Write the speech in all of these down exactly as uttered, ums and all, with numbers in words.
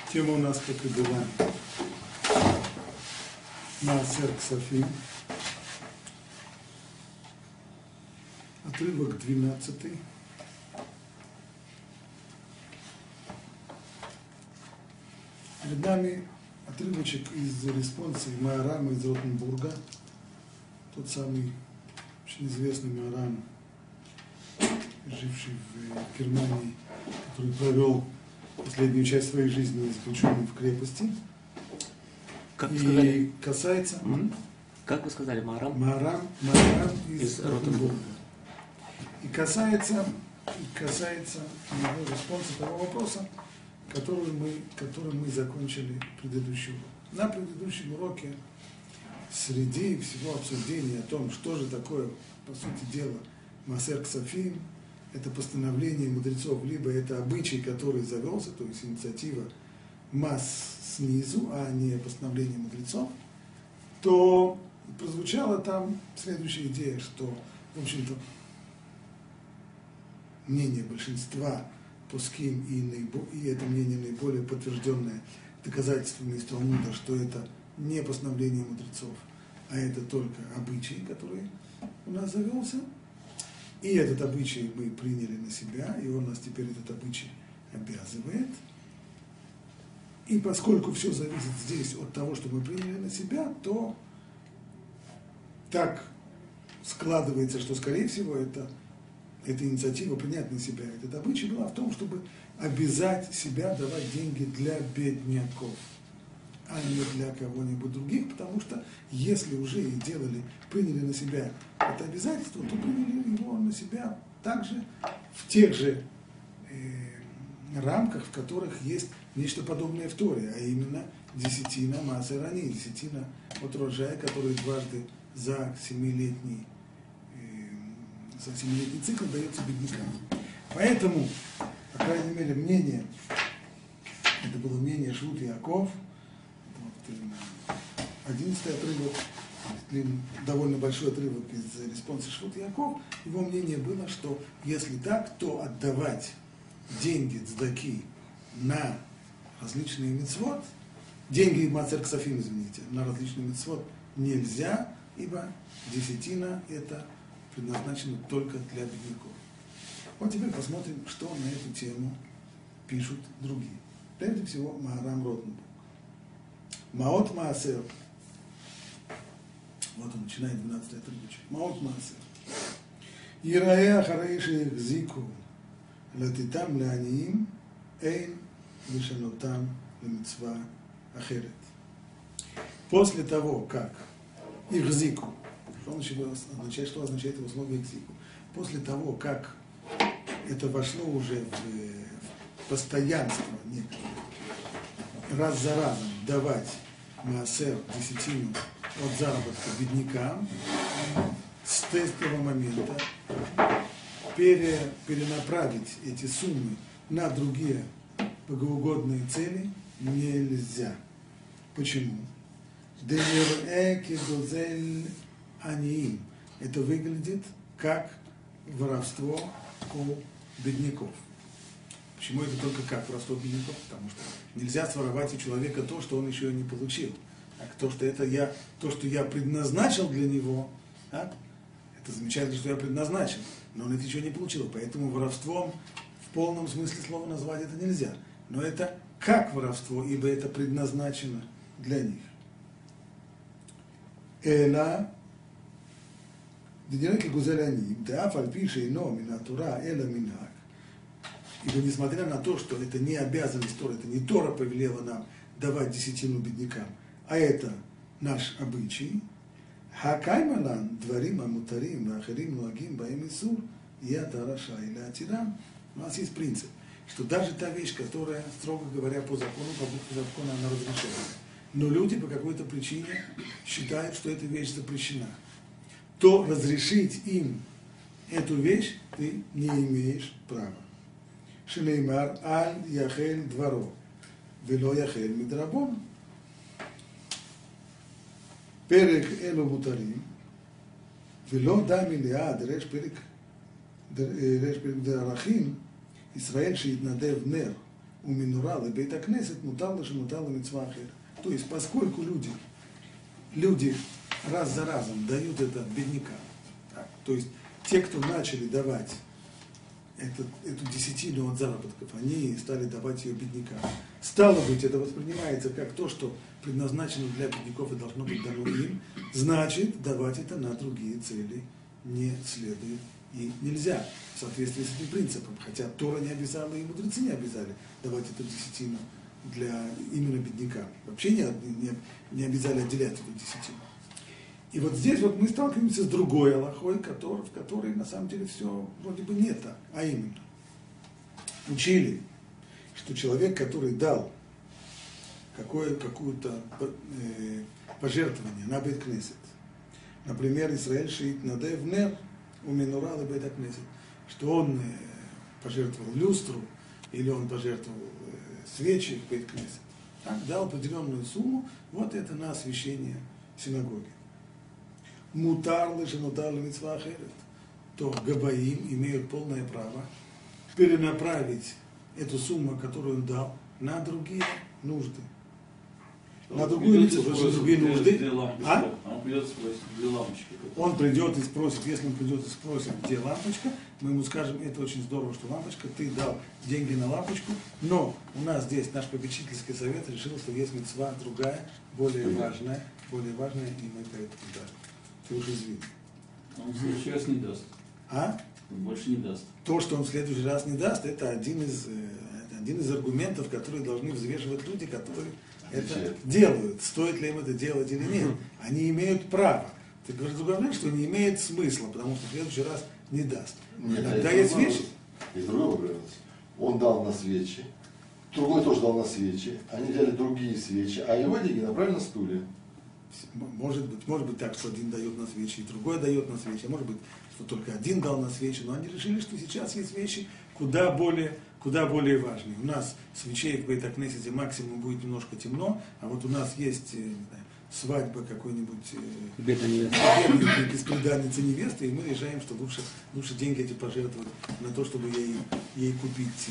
Тема у нас, как и была, Маасер Ксафим, отрывок двенадцатый. Перед нами отрывочек из респонсии Маорама из Ротенбурга, тот самый очень известный Маорам, живший в Германии, который провел последнюю часть своей жизни заключенным в крепости. Как вы и сказали? касается... Mm-hmm. Как вы сказали, Маорам? Маорам, Маорам из, из Ротенбурга. И касается, и касается его респонса того вопроса, который мы, который мы закончили предыдущий урок. На предыдущем уроке среди всего обсуждения о том, что же такое, по сути дела, Маасер Ксафим, это постановление мудрецов, либо это обычай, который завелся, то есть инициатива масс снизу, а не постановление мудрецов, то прозвучала там следующая идея, что, в общем-то, мнение большинства пуским и, наибо, и это мнение наиболее подтвержденное доказательствами из Талмуда, что это не постановление мудрецов, а это только обычай, который у нас завелся. И этот обычай мы приняли на себя, и он нас теперь этот обычай обязывает. И поскольку все зависит здесь от того, что мы приняли на себя, то так складывается, что, скорее всего, это, эта инициатива принять на себя этот обычай была в том, чтобы обязать себя давать деньги для бедняков, а не для кого-нибудь других, потому что если уже и делали, приняли на себя это обязательство, то приняли его на себя также в тех же э, рамках, в которых есть нечто подобное в Торе, а именно десятина Маасер Ани, десятина от урожая, который дважды за семилетний, э, за семилетний цикл дается беднякам. Поэтому, по крайней мере, мнение, это было мнение Швут Яков, одиннадцатый отрывок, довольно большой отрывок из респонса Швут Яков, его мнение было, что если так, то отдавать деньги цдаки на различные мицвот, деньги Маасер Ксафим, извините, на различные мицвот нельзя, ибо десятина это предназначено только для бедняков. Вот теперь посмотрим, что на эту тему пишут другие. Прежде всего, Маорам Ротенбург. Маот Маасер. Вот он начинает двенадцатый отрывочек. Маот Маасер. Ирае ахарей шеихзику латитам леаниим эйн лишанотам лемицва ахерет. После того, как ихзику, что означает, что означает его слово ихзику? После того, как это вошло уже в постоянство некоторое, раз за разом давать маасер, десятину от заработка беднякам, с этого момента пере, перенаправить эти суммы на другие богоугодные цели нельзя. Почему? Это выглядит как воровство у бедняков. Почему это только как воровство бедняков? Потому что нельзя своровать у человека то, что он еще не получил. Так, то, что это я, то, что я предназначил для него, так, это замечательно, что я предназначил, но он это еще не получил. Поэтому воровством в полном смысле слова назвать это нельзя. Но это как воровство, ибо это предназначено для них. Эла динерки гузеляни, да фальпише и но минатура эла минак. Ибо несмотря на то, что это не обязанность Тора, это не Тора повелела нам давать десятину беднякам, а это наш обычай, хакаймалан дворим амутарим вахарим нуагим баим исур я тараша или атирам. У нас есть принцип, что даже та вещь, которая, строго говоря, по закону, по букве закона, она разрешена, но люди по какой-то причине считают, что эта вещь запрещена, то разрешить им эту вещь ты не имеешь права. Шинеймар аль яхель дворо, вело яхель мидрабон. Перек элу мутарим, вело дами лиад, реш перек дерахим, Исраэль шеитнадев нер, у минурал и бейтакнесет мутал лишь мутал мицва ахер. То есть, поскольку люди, люди раз за разом дают это беднякам, так, то есть, те, кто начали давать этот, эту десятину от заработков, они стали давать ее беднякам. Стало быть, это воспринимается как то, что предназначено для бедняков и должно быть дано им, значит, давать это на другие цели не следует и нельзя в соответствии с этим принципом. Хотя Тора не обязала и мудрецы не обязали давать эту десятину для именно беднякам. Вообще не, не, не обязали отделять эту десятину. И вот здесь вот мы сталкиваемся с другой алахой, который, в которой на самом деле все вроде бы не так, а именно учили, что человек, который дал какое, какое-то э, пожертвование на бейт-кнесет, например, Исраэль шиит надев нер у минурал и бейт-кнесет, что он э, пожертвовал люстру или он пожертвовал э, свечи в бейт-кнесет, так, дал определенную сумму, вот это на освящение синагоги. Мутар лишь мутар мицва ахерет, то габаим имеют полное право перенаправить эту сумму, которую он дал, на другие нужды. На другую мицву, на другие нужды. А? Он придет и спросит, где лампочка. Он придет и спросит, если он придет и спросит, где лампочка, мы ему скажем, это очень здорово, что лампочка, ты дал деньги на лампочку, но у нас здесь наш попечительский совет решил, что есть мицва другая, более важная, более важная, и мы поэтому дали. Ты уже извини. Он в следующий раз не даст. А? Он больше не даст. То, что он в следующий раз не даст, это один из, один из аргументов, которые должны взвешивать люди, которые это делают. Стоит ли им это делать или нет. Они имеют право. Ты говоришь, что не имеет смысла, потому что в следующий раз не даст. Нет, Иногда есть вещи. Из другого варианта. Он дал на свечи, другой тоже дал на свечи, они взяли другие свечи, а его деньги направили на стулья. Может быть, может быть так, что один дает на свечи, и другой дает на свечи, а может быть, что только один дал на свечи, но они решили, что сейчас есть вещи куда более, куда более важные. У нас свечей в бейт-кнесете максимум будет немножко темно, а вот у нас есть не знаю, свадьба какой-нибудь бедной бесприданницы невесты, и мы решаем, что лучше, лучше деньги эти пожертвовать на то, чтобы ей, ей купить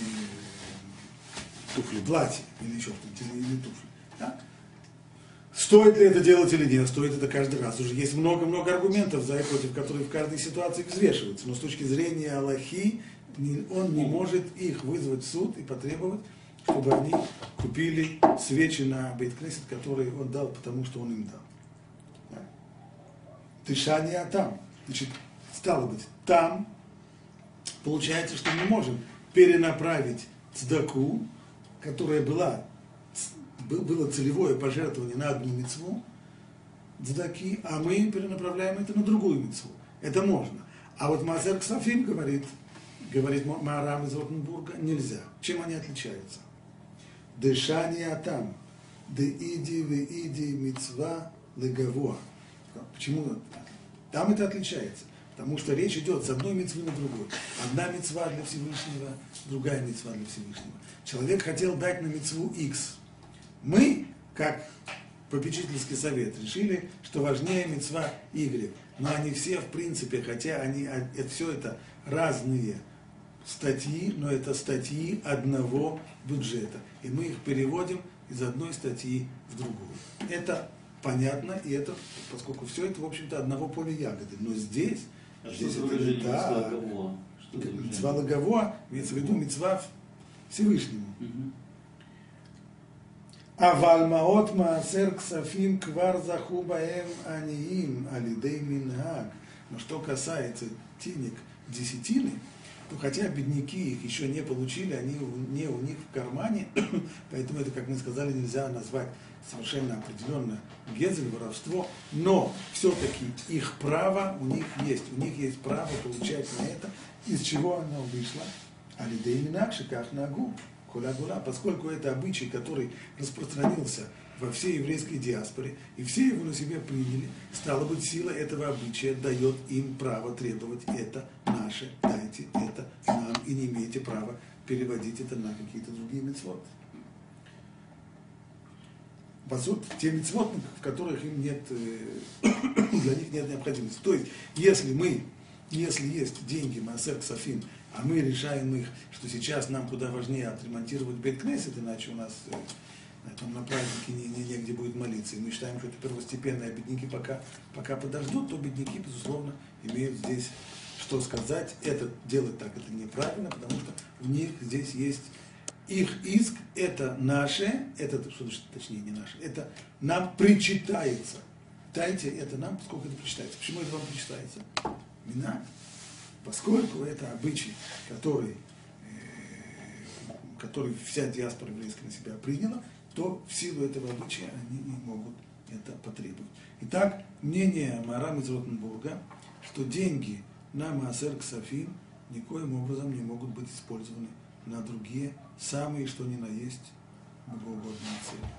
туфли, платье или еще что-нибудь, или туфли. Да? Стоит ли это делать или нет, стоит это каждый раз. Уже есть много-много аргументов за и против, которые в каждой ситуации взвешиваются. Но с точки зрения Аллахи, он не может их вызвать в суд и потребовать, чтобы они купили свечи на бейт-кнесет, которые он дал, потому что он им дал. Да? Тышание там. Значит, стало быть, там получается, что мы можем перенаправить цдаку, которая была было целевое пожертвование на одну мицву, цдаки, а мы перенаправляем это на другую мицву. Это можно. А вот Маасер Ксафим говорит, говорит Маарам из Ротенбурга, нельзя. Чем они отличаются? Дышание там, де иди ве иди мицва легавуа. Почему? Там это отличается. Потому что речь идет с одной мицвы на другую. Одна мицва для Всевышнего, другая мицва для Всевышнего. Человек хотел дать на мицву X. Мы, как попечительский совет, решили, что важнее мицва Y. Но они все, в принципе, хотя они, это, все это разные статьи, но это статьи одного бюджета. И мы их переводим из одной статьи в другую. Это понятно, и это, поскольку все это, в общем-то, одного поля ягоды. Но здесь, а здесь что это не так. Мицва лагавуа, имеется в виду мицва Всевышнему. Угу. אבל מעות מעשר כספים כבר זכו בהם עניים על ידי מנהג. Но что касается денег десятины, то хотя бедняки их еще не получили, они не у них в кармане, поэтому это, как мы сказали, нельзя назвать совершенно определенно гезель, воровство, но все-таки их право у них есть, у них есть право получать на это, из чего оно вышло. Аль йедей минхаг шеках нагу. Поскольку это обычай, который распространился во всей еврейской диаспоре, и все его на себя приняли, стало быть, сила этого обычая дает им право требовать это наше, дайте это нам, и не имеете права переводить это на какие-то другие мицвот. По сути, те мицвот, в которых им нет, для них нет необходимости. То есть, если мы, если есть деньги Маасер Ксафим, а мы решаем их, что сейчас нам куда важнее отремонтировать Бейт-Кнесет, иначе у нас э, там на празднике не, не, негде будет молиться, и мы считаем, что это первостепенное, а бедняки пока, пока подождут, то бедняки, безусловно, имеют здесь что сказать. Это делать так, это неправильно, потому что у них здесь есть их иск, это наше, это, что точнее не наше, это нам причитается. Дайте это нам, сколько это причитается. Почему это вам причитается? Мина, поскольку это обычай, который, э, который вся диаспора еврейская на себя приняла, то в силу этого обычая они не могут это потребовать. Итак, мнение Маарама из Ротенбурга, что деньги на Маасер Ксафим никоим образом не могут быть использованы на другие, самые что ни на есть, богоугодные цели.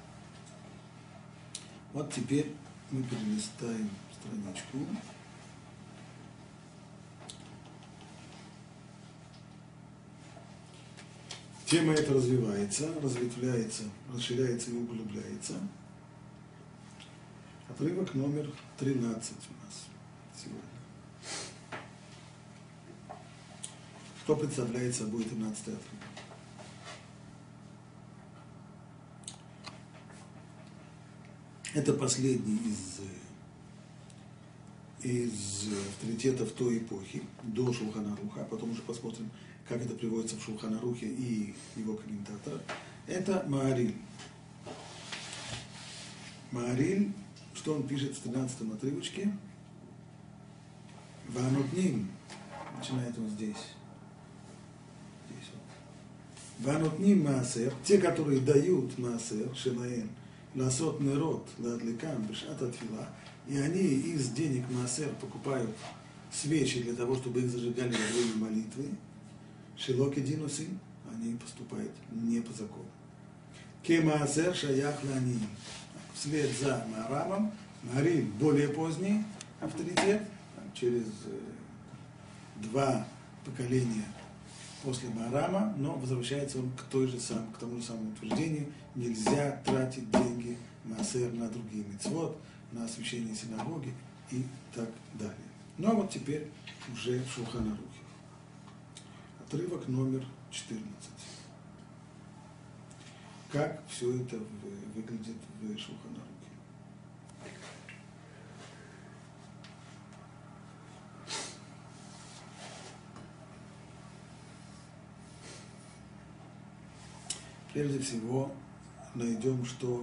Вот теперь мы перелистаем страничку. Тема эта развивается, разветвляется, расширяется и углубляется. Отрывок номер тринадцать у нас сегодня. Что представляет собой тринадцатый отрывок? Это последний из, из авторитетов той эпохи, до Шулхан Аруха, а потом уже посмотрим, как это приводится в Шулхан Арухе и его комментаторах. Это Маариль. Маариль, что он пишет в тринадцатом отрывочке? Ванутним, начинает он здесь. Здесь вот. Ванутним Маасер, те, которые дают Маасер, Шелаэн, Ласот Нерот, Ладликам, Бешат Атфила, и они из денег Маасер покупают свечи для того, чтобы их зажигали во время молитвы. Шилоки Динусы, они поступают не по закону. Кемаасер Шаях Лани. Вслед за Маарамом, Маариль более поздний авторитет, через два поколения после Маарама, но возвращается он к, той же сам, к тому же самому утверждению: нельзя тратить деньги Маасер на другие мицвот, на освящение синагоги и так далее. Ну а вот теперь уже в Шулхан Арухе. Отрывок номер четырнадцать. Как все это выглядит в Шулхан Арухе. Прежде всего найдем, что,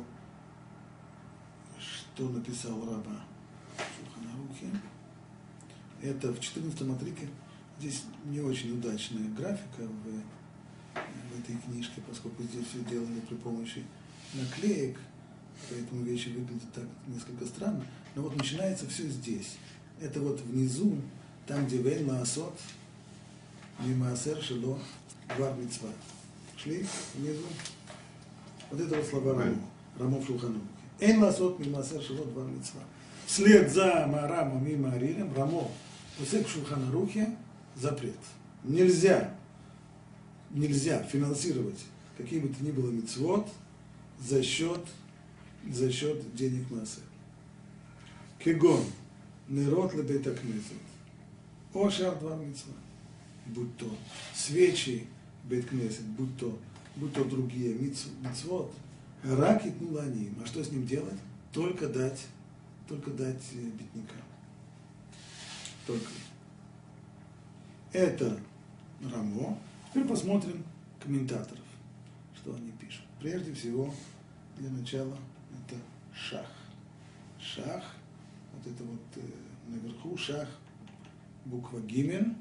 что написал Раба в Шулхан Арухе. Это в четырнадцатом отрывке. Здесь не очень удачная графика в, в этой книжке, поскольку здесь все делали при помощи наклеек, поэтому вещи выглядят так несколько странно. Но вот начинается все здесь. Это вот внизу, там, где Вейн Маасот, Мимаасер Шило, Двар Мицва. Шли внизу. Вот это вот слова Рамо, Рамо в Шулхан Арухе. Эйн Маасот Мимаасер Шило, Двар Мицва. Вслед за Маарамом и Маарилем Рамо в Шулхан Арухе запрет. Нельзя, нельзя финансировать какие бы то ни было мицвот за счет, за счет денег Маасер. Кегон, нерот ле бейт кнесет, о шар двар мицва, будь то свечи бейт кнесет, будь то, будь то другие мицвот, рак и тнуланим. А что с ним делать? Только дать, только дать беднякам. Только. Это Рамо. Теперь посмотрим комментаторов, что они пишут. Прежде всего, для начала, это Шах. Шах, вот это вот э, наверху, Шах, буква Гимен.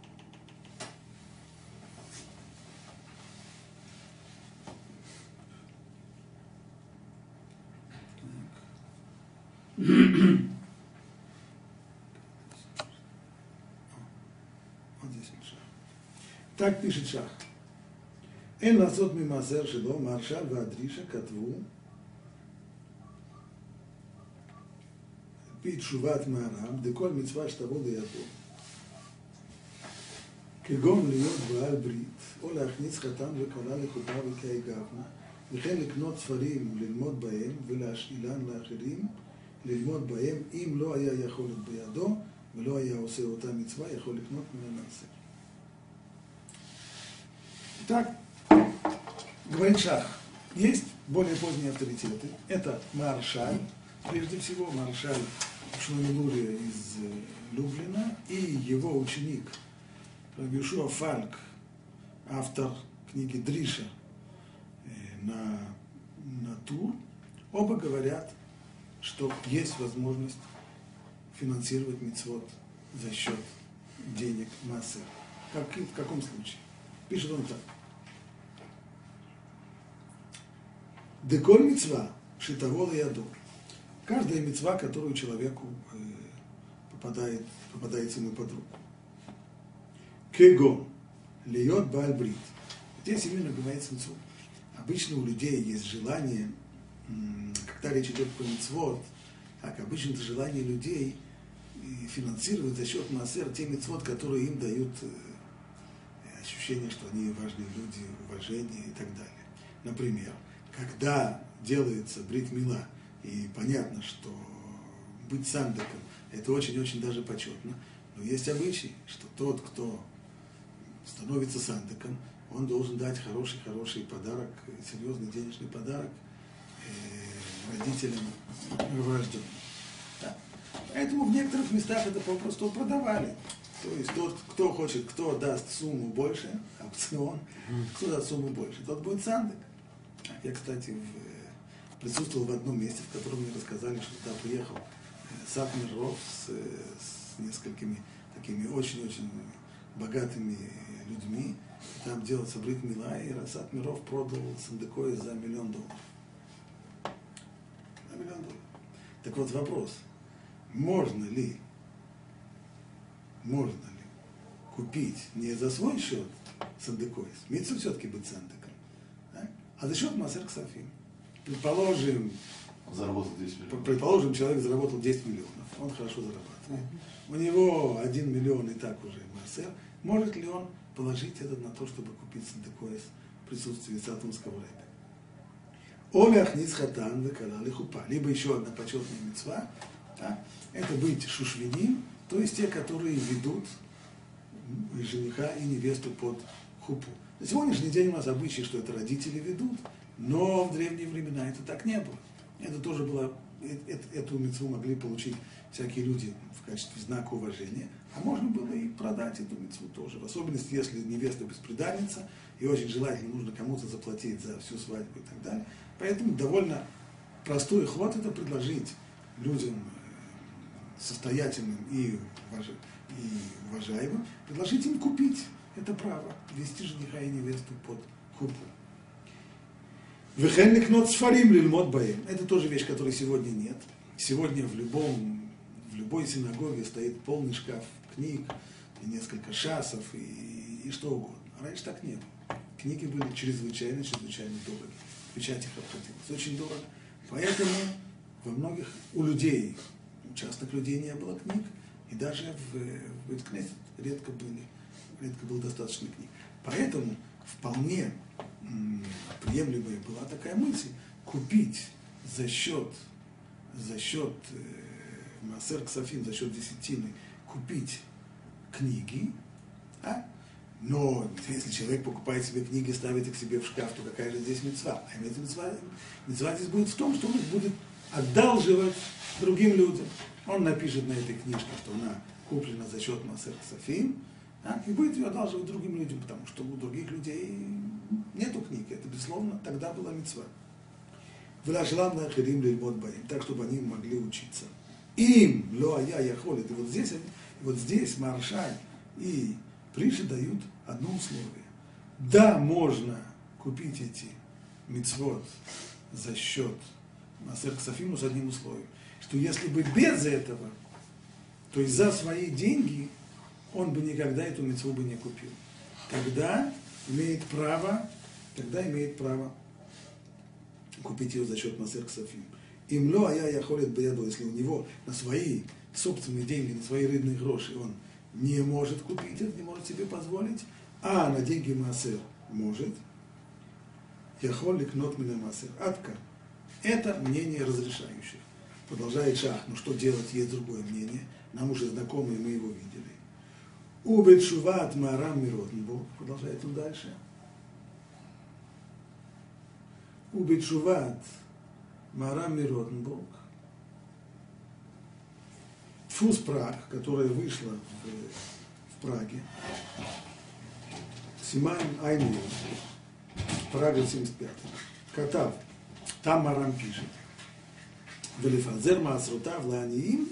Так пишет Шах. Эн ласот мимасер шело маршал вадриша катву пит шуват Маарам деколь мицва штаво леядо כגון להיות בעל ברית או להכניס חתן וכלה לחופה וכהי גוונה וכן לקנות ספרים ללמוד בהם ולהשאילן לאחרים ללמוד בהם אם לא היה יכולת בידו ולא היה עושה אותה מצווה יכול לקנות מן המעשר. Так, говорит Шах, есть более поздние авторитеты. Это Маршаль, прежде всего, Маршаль Шломилурия из Люблина, и его ученик Рабишуа Фальк, автор книги Дриша на, на Тур, оба говорят, что есть возможность финансировать мицвот за счет денег массы. Как, в каком случае? Пишет он так. Деколь мицва шитовол и ядор. Каждая мицва, которую человеку э, попадает, попадается ему под руку. Кего льет баальбрит. Здесь именно говорится мицву. Обычно у людей есть желание, когда речь идет про мицвот, так обычно это желание людей финансировать за счет маасер те мицвот, которые им дают ощущение, что они важные люди, уважение и так далее. Например, когда делается брит мила, и понятно, что быть сандаком это очень-очень даже почетно, но есть обычай, что тот, кто становится сандаком, он должен дать хороший-хороший подарок, серьезный денежный подарок э, родителям рожденным. Да. Поэтому в некоторых местах это попросту продавали. То есть тот, кто хочет, кто даст сумму больше, аукцион, кто даст сумму больше, тот будет сандак. Я, кстати, в, присутствовал в одном месте, в котором мне рассказали, что туда приехал Сатмир Ров с, с несколькими такими очень-очень богатыми людьми. Там делался брит мила, и Расат Миров продал сандыкой за миллион долларов. За миллион долларов. Так вот вопрос, можно ли, можно ли купить не за свой счет сандыкой, митцва все-таки быть сандыком, да? А за счет маасер ксафим. Предположим, заработал десять миллионов. Предположим, человек заработал десять миллионов, он хорошо зарабатывает. У него один миллион и так уже маасер. Может ли он положить это на то, чтобы купить сандыкой в присутствии сатумского рэба? Овяхниц хатан векалали хупа. Либо еще одна почетная мицва, да, это быть шушвиним, то есть те, которые ведут жениха и невесту под хупу. На сегодняшний день у нас обычай, что это родители ведут, но в древние времена это так не было. Это тоже было, эту мицву могли получить всякие люди в качестве знака уважения, а можно было и продать эту мицву тоже, в особенности, если невеста бесприданница, и очень желательно нужно кому-то заплатить за всю свадьбу и так далее. Поэтому довольно простой ход это предложить людям состоятельным и, уваж... и уважаемым, предложить им купить это право, вести жениха и невесту под хупу. Вехенликнот сфарим лильмот баем. Это тоже вещь, которой сегодня нет. Сегодня в любом, в любой синагоге стоит полный шкаф книг, и несколько шасов, и, и что угодно. А раньше так не было. Книги были чрезвычайно, чрезвычайно дороги. Печать их обходилась очень дорого. Поэтому во многих, у людей, у частных людей не было книг, и даже в, в Бейт-Кнесет редко были, редко было достаточно книг. Поэтому вполне м, приемлемая была такая мысль купить за счет, за счет э, маасер ксафим, за счет десятины, купить книги, а? Но если человек покупает себе книги, ставит их себе в шкаф, то какая же здесь мицва? А эта мицва, мицва здесь будет в том, что он их будет одалживать другим людям. Он напишет на этой книжке, что она куплена за счет маасер ксафим, а? И будет ее одалживать другим людям, потому что у других людей нету книги. Это, безусловно, тогда была мицва. Так, чтобы они могли учиться. Им, лоая яхолит. И вот здесь, вот здесь Маршаль и Приши дают одно условие. Да, можно купить эти мицвот за счет маасер ксафим, но с одним условием, что если бы без этого, то есть за свои деньги, он бы никогда эту мицву бы не купил. Тогда имеет право, тогда имеет право купить ее за счет маасер ксафим. Имло, а я яхолит бияду, если у него на свои собственные деньги, на свои рыбные гроши он не может купить это, не может себе позволить, а на деньги маасер может. Яхол ликнот мина маасер. Атка. Это мнение разрешающих. Продолжает Шах. Ну что делать, есть другое мнение. Нам уже знакомые, мы его видели. Убет шуват маарам миротнбург. Продолжает он дальше. ובתשובת Марам Миротенбург, Дфус Праг, которая вышла в, в Праге, Симайн Айнин, Прага семьдесят пятый, Катав, там Марам пишет, Велифазер Маасрутав Ланиим,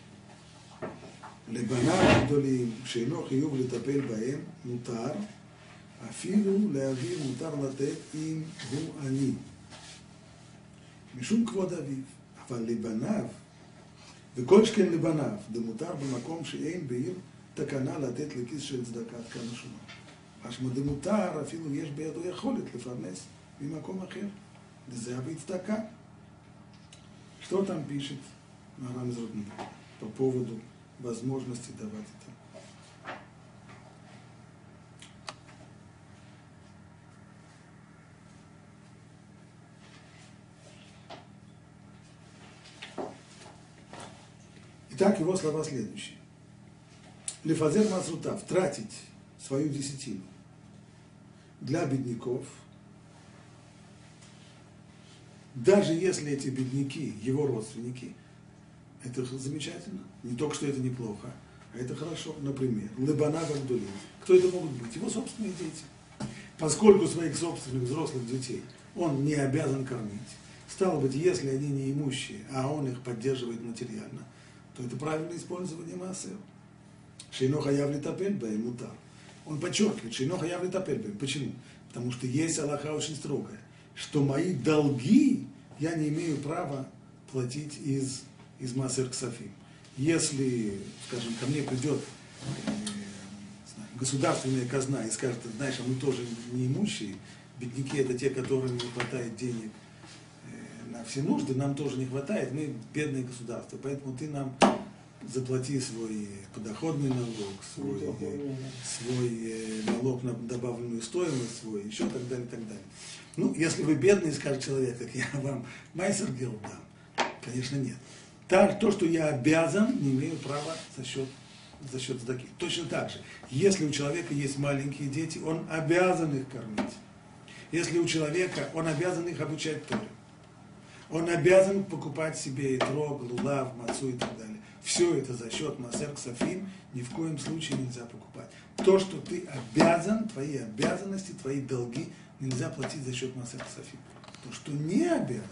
לבניו גדולים, שאינו חיוב לטפל בהם, מותר, אפילו לאביו מותר לתת אם הוא עני. משום כבוד אביו, אבל לבניו, וכל שכן לבניו, דמותר במקום שאין בעיר תקנה לתת לכיס של צדקת כמה שומה. משמע דמותר, אפילו יש בידו יכולת לפרנס ממקום אחר, לזה אבי צדקה. Что там пишет Марам из Ротенбурга по поводу возможности давать это? Итак, его слова следующие. Лефазер Масрутав, тратить свою десятину для бедняков, даже если эти бедняки, его родственники, это замечательно. Не только что это неплохо, а это хорошо. Например, Лебана Вагдулин. Кто это могут быть? Его собственные дети. Поскольку своих собственных взрослых детей он не обязан кормить, стало быть, если они неимущие, а он их поддерживает материально, то это правильное использование маасер. Шейно хаяв литапель бэм мутар. Он подчеркивает, шейно хаяв литапель бэм. Почему? Потому что есть алаха очень строгая, что мои долги я не имею права платить из, из маасер ксафим. Если, скажем, ко мне придет э, государственная казна и скажет, знаешь, а мы тоже неимущие, бедняки это те, которым не хватает денег э, на все нужды, нам тоже не хватает, мы бедное государство, поэтому ты нам заплати свой подоходный налог, свой, э, свой э, налог на добавленную стоимость, свой, еще так далее, так далее. Ну, если вы бедный, скажет человек, так я вам майсер гел дам. Конечно, нет. Так, то, что я обязан, не имею права за счет, за счет сдаки. Точно так же, если у человека есть маленькие дети, он обязан их кормить. Если у человека, он обязан их обучать Торе. Он обязан покупать себе этрог, лулав, мацу и так далее. Все это за счет маасер ксафим ни в коем случае нельзя покупать. То, что ты обязан, твои обязанности, твои долги, нельзя платить за счет маасер ксафим. То, что не обязан,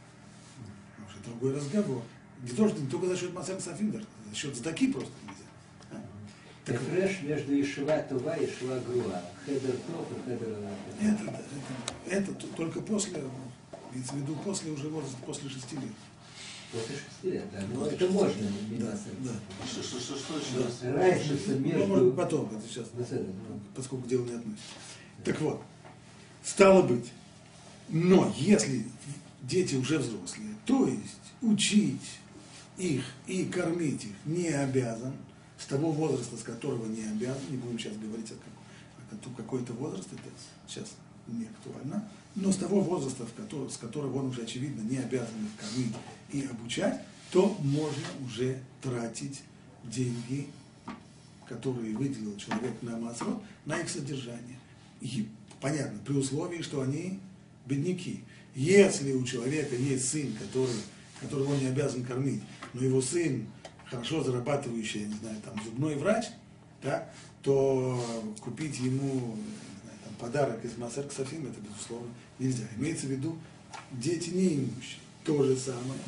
уже другой разговор. Не, то, что, не только за счет маасер ксафим, даже за счет сдаки просто нельзя. А? Так фреш между Ешива Това и Ешива Груа. Хедер Тов и Хедер это, это, это, это только после, имеется в виду после уже возраста, после шести лет. После шести лет, да. Но это можно не да, маасер. да. Что, что, что, что еще? Разница Ну, между... может, потом, это сейчас, Беседа, поскольку дело не относится. Так вот, стало быть, но если дети уже взрослые, то есть учить их и кормить их не обязан, с того возраста, с которого не обязан, не будем сейчас говорить о, о какой-то возраст, это сейчас не актуально, но с того возраста, в который, с которого он уже, очевидно, не обязан их кормить и обучать, то можно уже тратить деньги, которые выделил человек на маасрот, на их содержание. И, понятно, при условии, что они бедняки. Если у человека есть сын, который, которого он не обязан кормить, но его сын хорошо зарабатывающий, я не знаю, там, зубной врач, да, то купить ему, не знаю, там, подарок из маасер ксафим, это, безусловно, нельзя. Имеется в виду дети неимущие. То же самое.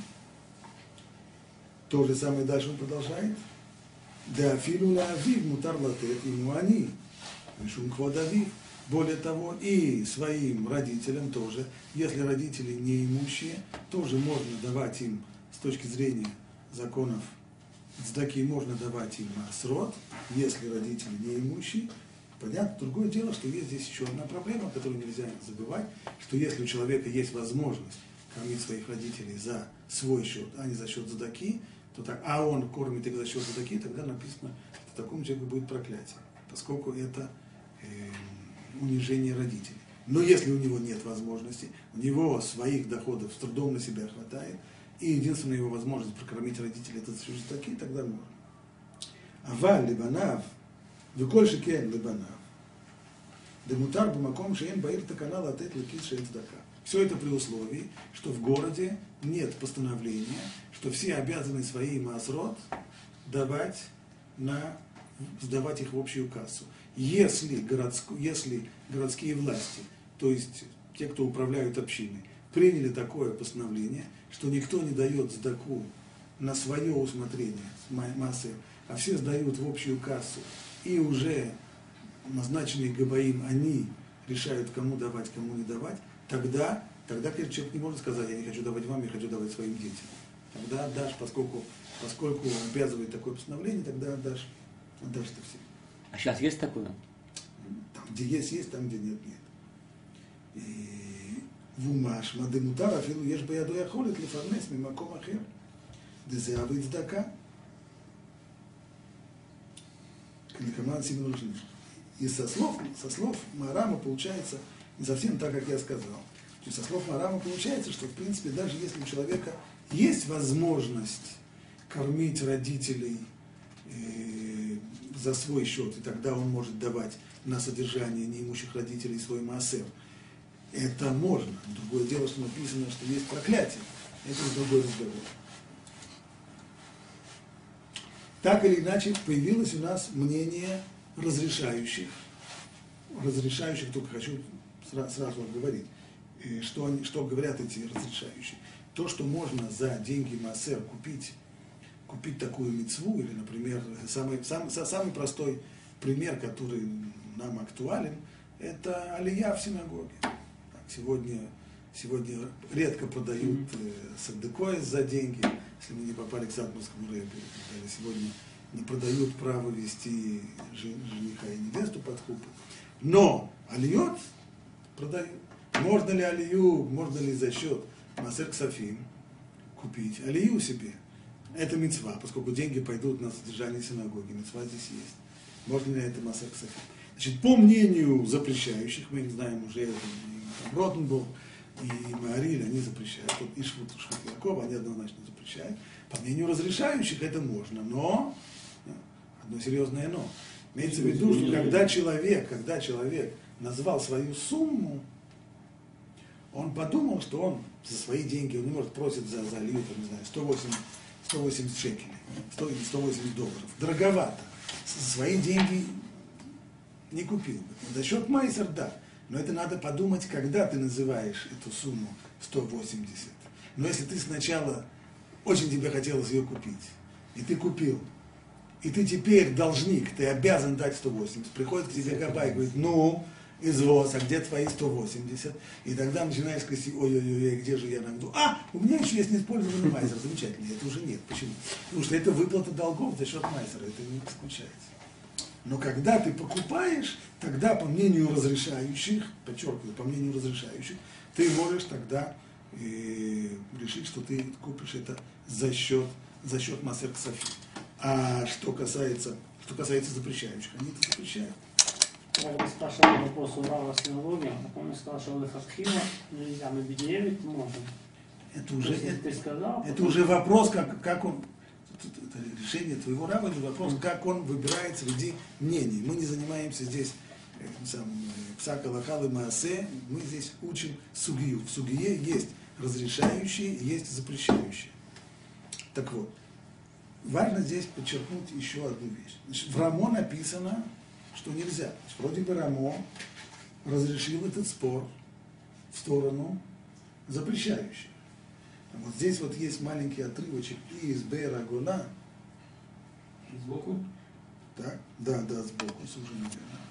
То же самое дальше он продолжает. Да филу ла авив мутар латет ему они. Мишум квод авив. Более того, и своим родителям тоже, если родители неимущие, тоже можно давать им, с точки зрения законов цдаки, можно давать им маасрот, если родители неимущие. Понятно, другое дело, что есть здесь еще одна проблема, которую нельзя забывать, что если у человека есть возможность кормить своих родителей за свой счет, а не за счет цдаки, то так, а он кормит их за счет цдаки, тогда написано, что такому человеку будет проклятие, поскольку это э, унижение родителей. Но если у него нет возможности, у него своих доходов с трудом на себя хватает, и единственная его возможность прокормить родителей это за счет цдаки, тогда можно. Аваль либанав, веколь шекен либанав, демутар бамаком шеен баир такана латет лекис шеен цдака. Все это при условии, что в городе нет постановления, что все обязаны свои маасрот давать на, сдавать их в общую кассу. Если, городск, если городские власти, то есть те, кто управляют общиной, приняли такое постановление, что никто не дает сдаку на свое усмотрение, маасер, а все сдают в общую кассу, и уже назначенные габаим, они решают, кому давать, кому не давать, тогда, тогда человек не может сказать, я не хочу давать вам, я хочу давать своим детям. Тогда отдашь, поскольку, поскольку обязывает такое постановление, тогда отдашь, отдашь это всем. А сейчас есть такое? Там, где есть, есть, там, где нет, нет. И в умаш, мады мутар, афилу еш баяду яхолет, лефарнес, мимаком ахер, дезе авид здака. Каникаман симон ружин. И со слов, со слов Марама получается не совсем так, как я сказал. То есть со слов Марама получается, что в принципе даже если у человека есть возможность кормить родителей э, за свой счет, и тогда он может давать на содержание неимущих родителей свой маасер, это можно. Другое дело, что написано, что есть проклятие. Это другой разговор. Так или иначе, появилось у нас мнение разрешающих, разрешающих, только хочу сразу, сразу говорить, что, они, что говорят эти разрешающие. То, что можно за деньги маасер купить, купить такую мицву, или, например, самый, самый, самый простой пример, который нам актуален, это алия в синагоге. Так, сегодня, сегодня редко продают э, саддекоис за деньги, если мы не попали к Сатмарскому рэбе, сегодня не продают право вести жениха и невесту под хупу. Но алиот продают. Можно ли алию, можно ли за счет маасер ксафим купить алию себе? Это мицва, поскольку деньги пойдут на содержание синагоги. Мицва здесь есть. Можно ли это маасер ксафим? Значит, по мнению запрещающих, мы не знаем уже, и Ротенбург, и Маариль, они запрещают. Вот и Швуд, Швуд Яков, они однозначно запрещают. По мнению разрешающих это можно, но, одно серьезное но, имеется в виду, что когда человек, когда человек назвал свою сумму, он подумал, что он за свои деньги, он не может просить за, за алию, там, не знаю, сто восемьдесят, сто восемьдесят шекелей, сто или сто восемьдесят долларов. Дороговато. За свои деньги не купил бы. За счет майсер, да. Но это надо подумать, когда ты называешь эту сумму сто восемьдесят. Но если ты сначала очень тебе хотелось ее купить, и ты купил, и ты теперь должник, ты обязан дать сто восемьдесят, приходит к тебе габай и говорит, ну, извоз, а где твои сто восемьдесят? И тогда начинаешь сказать, ой-ой-ой, где же я найду? А, у меня еще есть неиспользованный майзер, замечательно, это уже нет. Почему? Потому что это выплата долгов за счет майзера, это не исключается. Но когда ты покупаешь, тогда, по мнению разрешающих, подчеркиваю, по мнению разрешающих, ты можешь тогда э, решить, что ты купишь это за счет, за счет маасер ксафим. А что касается, что касается запрещающих, они это запрещают. Когда вы спрашивали вопрос у Рава синагоги, я помню, сказал, что Лефатхила нельзя, но бедневить можно. Это уже, есть, это, ты сказал, это уже вопрос, как, как он, это решение твоего раба, это вопрос, как он выбирает среди мнений. Мы не занимаемся здесь псак алаха и маасе, мы здесь учим сугию. В сугие есть разрешающие, есть запрещающие. Так вот, важно здесь подчеркнуть еще одну вещь. Значит, в Рамо написано, что нельзя. Значит, вроде бы Рамо разрешил этот спор в сторону запрещающих. Вот здесь вот есть маленький отрывочек из Бейра Гола. Сбоку? Так? Да, да, сбоку, сужение.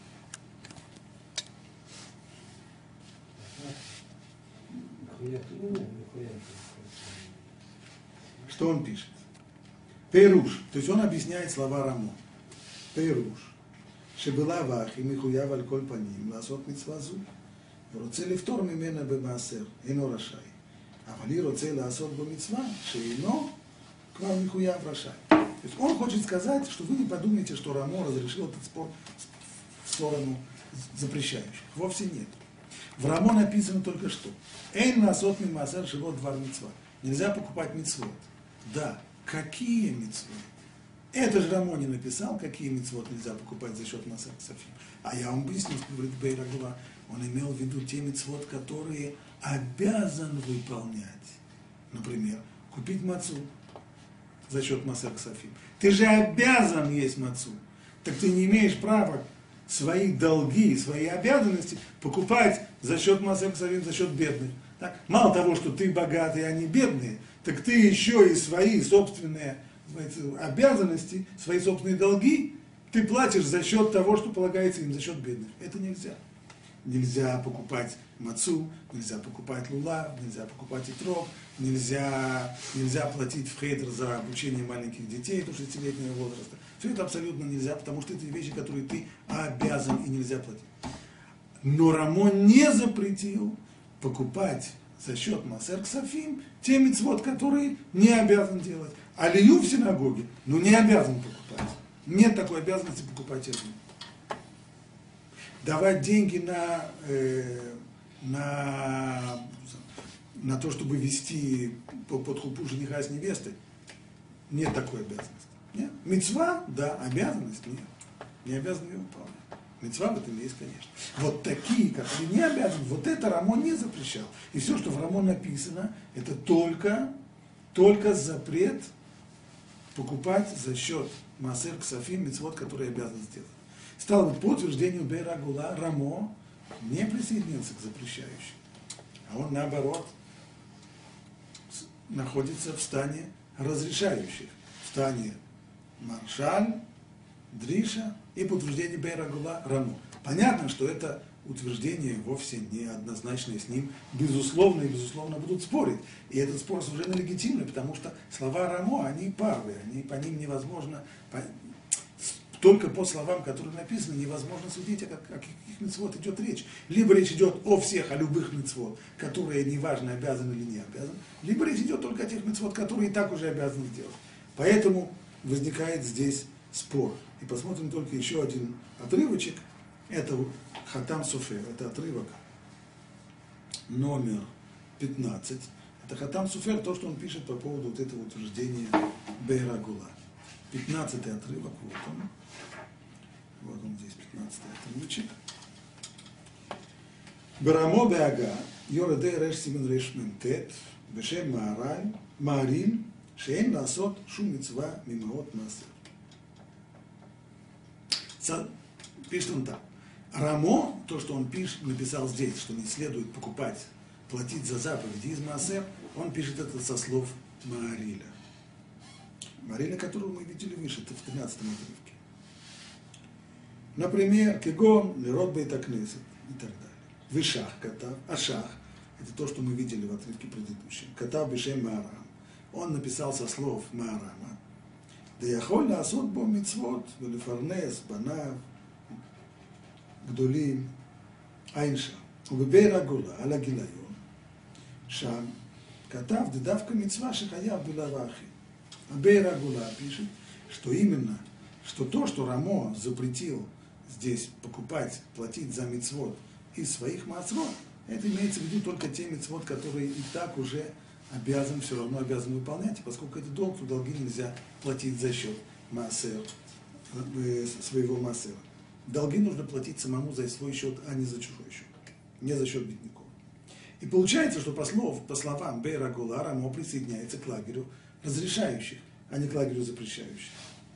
Что он пишет? Перуш, то есть он объясняет слова Рамо. Перуш. שבלה ואחי מחויב על כל פנים לעשות מצווה זו, ורוצה לפתור ממנה במעשר, אינו רשאי. אבל היא רוצה לעשות במצווה, שאינו כבר מחויב רשאי. То есть он хочет сказать, что вы не подумайте, что Рамо разрешил этот спор в сторону запрещающих. Вовсе нет. В Рамо написано только что. Эйн насот мимасер шивот двар мицва. Нельзя покупать мицвот. Да, какие мицвот? Это же Рамо не написал, какие мицвот нельзя покупать за счет маасер ксафим. А я вам объясню, что говорит Бейра Гула, он имел в виду те мицвот, которые обязан выполнять. Например, купить мацу за счет Маасер Ксафим. Ты же обязан есть мацу. Так ты не имеешь права свои долги, свои обязанности покупать за счет Маасер Ксафим, за счет бедных. Так? Мало того, что ты богатый, а они бедные, так ты еще и свои собственные обязанности, свои собственные долги ты платишь за счет того, что полагается им, за счет бедных. Это нельзя. Нельзя покупать мацу, нельзя покупать лулав, нельзя покупать итрог, нельзя, нельзя платить в хейтер за обучение маленьких детей до шестилетнего возраста. Все это абсолютно нельзя, потому что это вещи, которые ты обязан и нельзя платить. Но Рамон не запретил покупать за счет Маасер Ксафим те мицвот, которые не обязан делать. Алию в синагоге, но не обязан покупать. Нет такой обязанности покупать это. Давать деньги на, э, на, на то, чтобы вести под хупу жениха с невестой, нет такой обязанности. Нет. Мицва, да, обязанность, нет. Не обязан ее выполнять. Мицва в этом есть, конечно. Вот такие, которые не обязаны, вот это Рамон не запрещал. И все, что в Рамон написано, это только, только запрет покупать за счет Маасер Ксафим мицвот, которые обязан сделать. Стало быть, по утверждению Бейра Гула, Рамо не присоединился к запрещающим, а он, наоборот, находится в стане разрешающих, в стане Маршаль, Дриша и по утверждению Бейра Гула Рамо. Понятно, что это утверждение вовсе не однозначное с ним, безусловно и безусловно будут спорить. И этот спор совершенно легитимный, потому что слова Рамо, они парные, они, по ним невозможно... По, только по словам, которые написаны, невозможно судить, о каких мицвот идет речь. Либо речь идет о всех, о любых мицвот, которые неважно, обязаны или не обязаны, либо речь идет только о тех мицвот, которые и так уже обязаны сделать. Поэтому возникает здесь спор. И посмотрим только еще один отрывочек. Это Хатам Софер, это отрывок номер пятнадцать. Это Хатам Софер, то, что он пишет по поводу вот этого утверждения Бейра Гула. пятнадцатый отрывок, вот он. Вот он здесь, пятнадцатый отрывочек. Барамо беага, йоредей реш симен реш мемтет, бешем маараль, маариль, шеен ласот шум мицва мимаот маасер. Пишет он так. Рамо, то, что он пишет, написал здесь, что не следует покупать, платить за заповеди из маасер, он пишет это со слов Маариля. Маариля, которого мы видели выше, это в тринадцатом отрывке. Например, кегон, лерот бейтакнесет и так далее. Вишах катав, ашах, это то, что мы видели в отрывке предыдущем. Катав бешем Маарам. Он написал со слов Маарама. Да яхоль лаасот бо мицвот, велефарнес, банав, гдолим, айнша. ובביירה גולה, על הגיליון, שם כתב דווקא מצווה שחייב בלאו הכי. Бейра Гула пишет, что именно, что то, что Рамо запретил здесь покупать, платить за мицвот из своих маасрот, это имеется в виду только те мицвот, которые и так уже обязан, все равно обязан выполнять, и поскольку это долг, то долги нельзя платить за счет маасер, своего маасера. Долги нужно платить самому за свой счет, а не за чужой счет, не за счет бедняков. И получается, что по, слов, по словам Бейра Гула, Рамо присоединяется к лагерю разрешающих, а не к лагерю запрещающих.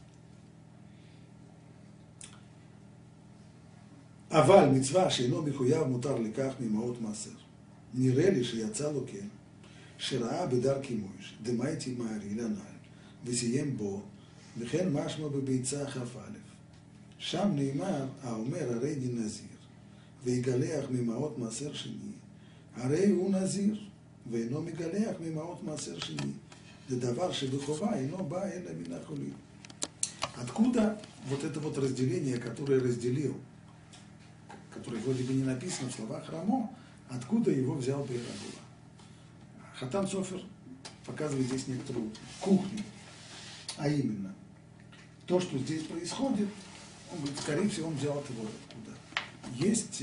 אבל מצווה שאינו מחויב מותר לכך ממעות מעשר. נראה לי שיצא לו כן, שראה בדר כימוש, דמייתי מעריל הנ"ל, וסיים בו, וכן משמע בביצה כ"א. שם נאמר, האומר הרי אני נזיר, ויגלח ממעות מעשר שני, הרי הוא נזיר, ואינו מגלח ממעות מעשר שני. זה דבר שבחובה אינו בא אלא מן החולין. Откуда вот это вот разделение, которое разделил, которое вроде бы не написано в словах Рамо, откуда его взял Бейра Гула? Хатам Софер показывает здесь некоторую кухню, а именно, то, что здесь происходит, он говорит, скорее всего, он взял это вот откуда. Есть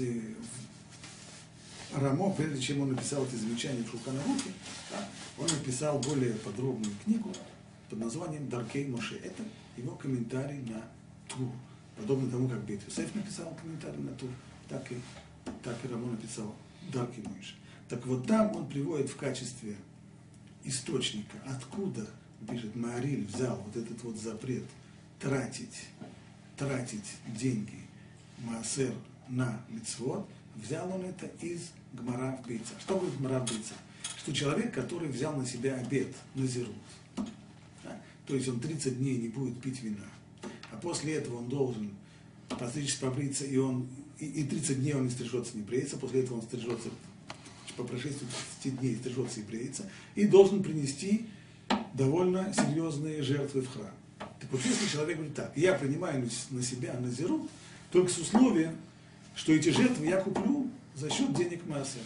Рамо, прежде чем он написал эти замечания в Шулхан Арухе, да, он написал более подробную книгу под названием «Даркей Моше». Это его комментарий на Тур. Подобно тому, как Бейт Йосеф написал комментарий на Тур, так и, так и Рамо написал «Даркей Моше». Так вот там он приводит в качестве источника, откуда, пишет, Маориль взял вот этот вот запрет тратить, тратить деньги маасер на мицвот, взял он это из Гмара в Бейца. Что говорит Гмара в Бейца? Что человек, который взял на себя обет, назирут, да? То есть он тридцать дней не будет пить вина, а после этого он должен постричься, побриться, и он и, и тридцать дней он не стрижется, не бреется, после этого он стрижется, по прошествии тридцати дней стрижется и бреется, и должен принести довольно серьезные жертвы в храм. Так вот, если человек говорит так, я принимаю на себя назирут, только с условием, что эти жертвы я куплю за счет денег маасер.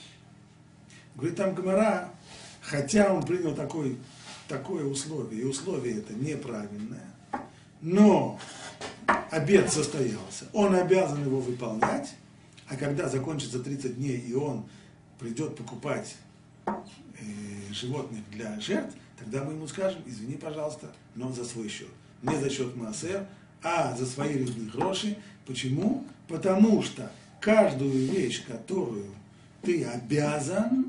Говорит там Гмара, хотя он принял такой, такое условие, и условие это неправильное, но обет состоялся, он обязан его выполнять, а когда закончится тридцать дней, и он придет покупать э, животных для жертв, тогда мы ему скажем, извини, пожалуйста, но за свой счет. Не за счет маасер, а за свои рыбные гроши. Почему? Потому что каждую вещь, которую ты обязан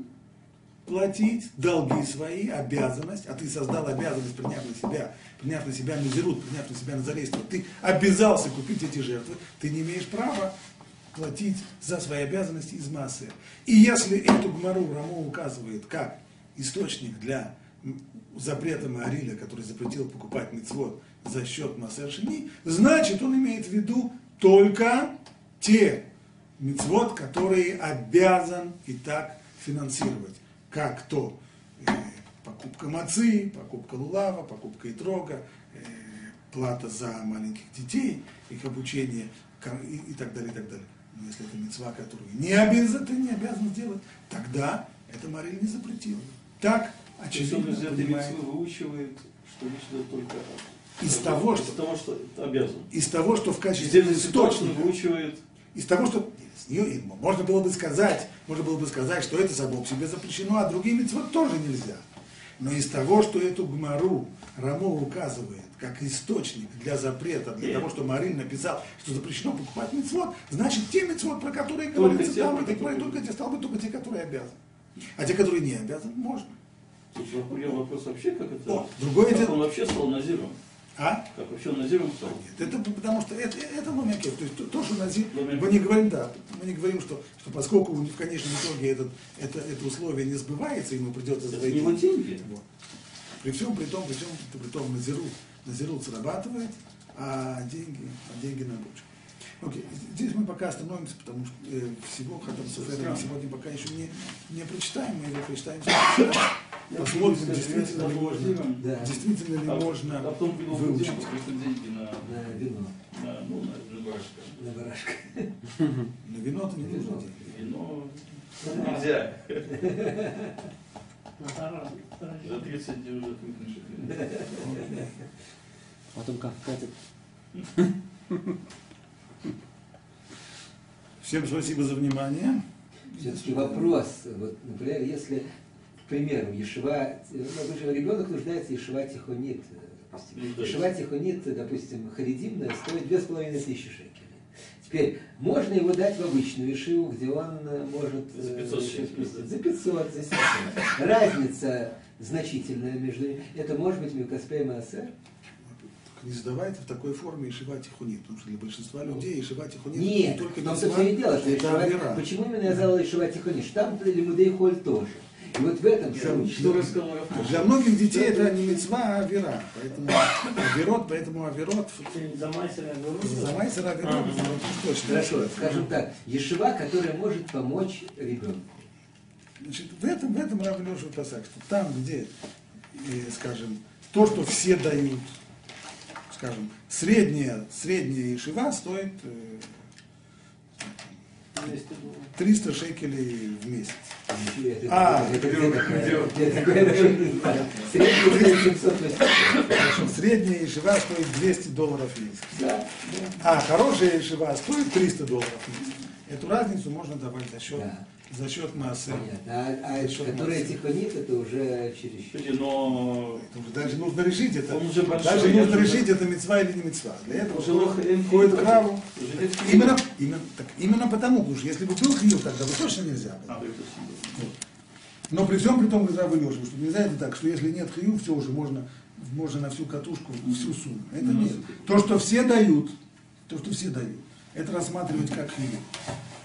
платить, долги свои, обязанность, а ты создал обязанность, приняв на себя, приняв на себя назирут, приняв на себя назарейство, ты обязался купить эти жертвы, ты не имеешь права платить за свои обязанности из маасер. И если эту Гмару Рамо указывает как источник для запрета Маориля, который запретил покупать мицвот за счет маасер шени, значит, он имеет в виду только те мицвот, которые обязан и так финансировать, как то э, покупка мацы, покупка лулава, покупка итрога, э, плата за маленьких детей, их обучение и, и так далее, и так далее. Но если это мицва, которую не обязан, ты не обязан сделать, тогда это Маориль не запретил. Так, очевидно, То есть он из этой понимает. мицвы выучивает, что речь идет только Из того, из что, того, что обязан. из того, что в качестве Здесь ситуацию источника, выучивает. из того, что с нее, можно было бы сказать, можно было бы сказать, что это само по себе запрещено, а другие мицвот тоже нельзя. Но из того, что эту Гмару Рамо указывает как источник для запрета, для Нет. того, что Маориль написал, что запрещено покупать мицвот, значит, те мицвот, про которые Только говорится те, там, про это которые- только те, стало бы только те, которые обязаны. А те, которые не обязаны, можно. Тут вопрос вообще, как это, О, другое как дело. он вообще стал назиром. А? Как вообще он назиром стал. Нет, это потому что это, это ломякев. То есть то, то, что Назир, Ломякев. мы не говорим, да, мы не говорим, что, что поскольку в конечном итоге этот, это, это условие не сбывается, ему придется Это свои не его деньги. Вот. При всем, при том, при всем, при том Назирут, Назирут срабатывает, а деньги, а деньги на бочку. Окей, здесь мы пока остановимся, потому что э, всего Хатам Софера мы сегодня пока еще не, не прочитаем, мы его прочитаем сейчас. Посмотрим, действительно ли можно, Да. действительно ли А- можно а потом придумал выучить. деньги, пришли деньги на, На вино, на, ну, на, на барашка. на барашка. На вино-то не нужно Вино. деньги. Вино нельзя. На таран. За тридцать дней уже отвыкнешь. Потом как катит. Всем спасибо за внимание. Все-таки вопрос, вот, например, если, к примеру, ешива, ну, обычно ребенок нуждается в ешива тихонит, допустим. Нуждается. Ешива тихонит, допустим, харидимная, стоит две с половиной тысячи шекелей. Теперь, можно его дать в обычную ешиву, где он э, может За э, пятьсот еще шекелей, спустить. да. За пятьсот, за семьсот. Разница значительная между ними. Это может быть Микаспей Маасер? Не задавайте в такой форме Ешива Тихунит, потому что для большинства людей Ешива Тихунит Нет, не только в том мицва, все и дело, что это Ешива- авера. почему именно я сказал Ешива Тихонит? Там Лимудей Холь тоже. И вот в этом случае. Что рассказал Раф? Для многих детей это не мицва, а авера. Поэтому аверот, поэтому аверот, За мастера беру. за майсера аверот, Ага. это точно. Хорошо, скажем так, ешива, которая может помочь ребенку. Значит, в этом, в этом Рав Леша Пасак, что там, где, э, скажем, то, что все дают, скажем, средняя, средняя ешива стоит э, двести долларов. триста шекелей в месяц. Это, А, это, где такое? Где такое, я даже не знаю. Средний семьсот восемьдесят. Хорошо, средняя ешива стоит двести долларов в месяц. Да, А хорошая ешива стоит триста долларов в месяц. Эту разницу можно давать за счет, да. За счет массы. Понятно. А, а Что которые масса? тихонит, это уже через... Слушайте, но Это уже дальше нужно решить это. Он уже большой, Дальше я нужно же- решить, это мецва или не мецва. Для этого Уже лох- входит к Раву. Уже детский Именно, именно, так, именно потому, потому что если бы был хьюв, тогда бы точно нельзя было. А, да, это символ. Но при всем при том, когда вынешиваю, что нельзя это так, что если нет хью, все уже можно, можно на всю катушку, всю сумму. Это Ну, нет. То, что все дают, то, что все дают, это рассматривать как хью.